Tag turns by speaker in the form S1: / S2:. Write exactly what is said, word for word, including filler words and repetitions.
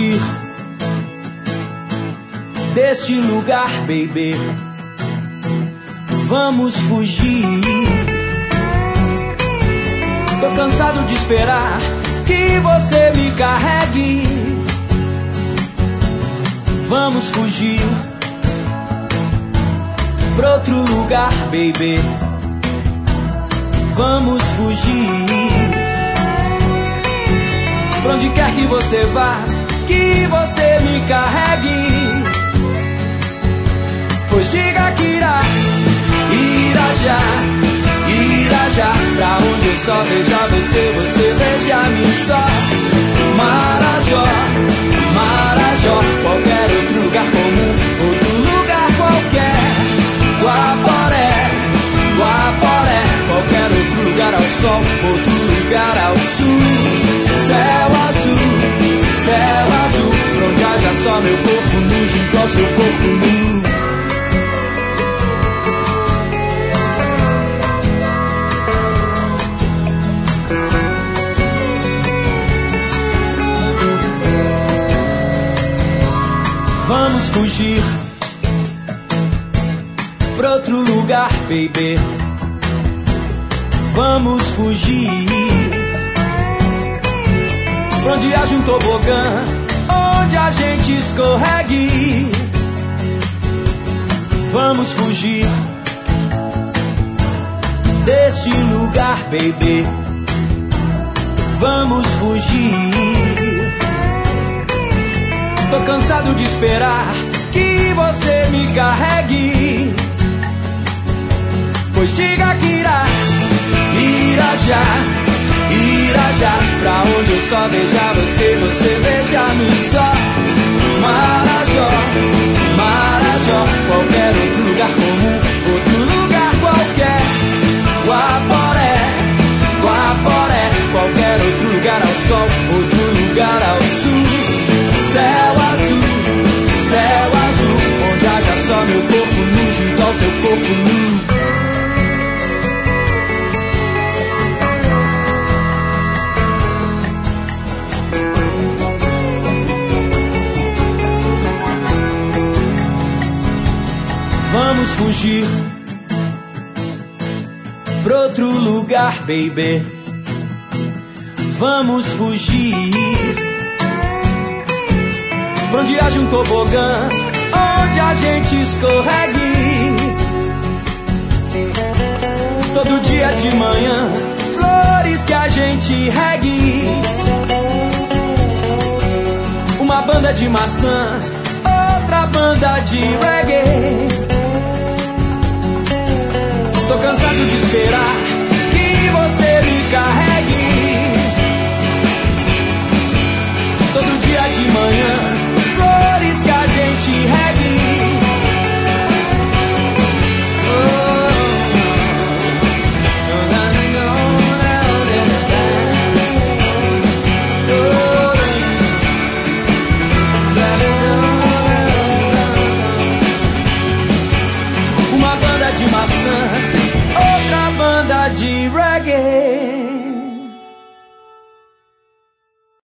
S1: fugir deste lugar, baby. Vamos fugir. Tô cansado de esperar que você me carregue. Vamos fugir pra outro lugar, baby. Vamos fugir. Pra onde quer que você vá, que você me carregue. Pois diga que irá, irá já, irá já. Pra onde eu só veja você, você veja-me só. Marajó, Marajó, qualquer outro lugar comum, outro lugar qualquer. Guaporé, Guaporé, qualquer outro lugar ao sol, outro lugar ao sul. Céu azul, céu azul, pra onde haja só meu corpo nu junto ao seu corpo nu. Vamos fugir pra outro lugar, baby. Vamos fugir pra onde haja um tobogã, onde a gente escorregue. Vamos fugir deste lugar, baby. Vamos fugir. Tô cansado de esperar que você me carregue. Pois diga que irá, irá já, irá já. Pra onde eu só veja você, você veja-me só. Marajó, Marajó, qualquer outro lugar comum, outro lugar qualquer. Guaporé, Guaporé, qualquer outro lugar ao sol, outro lugar ao sul. Céu azul, céu azul, onde haja só meu corpo nu junto ao teu corpo nu. Vamos fugir pra outro lugar, baby. Vamos fugir pra onde haja um tobogã, onde a gente escorregue. Todo dia de manhã, flores que a gente regue. Uma banda de maçã, outra banda de reggae. Tô cansado de esperar que você me carregue.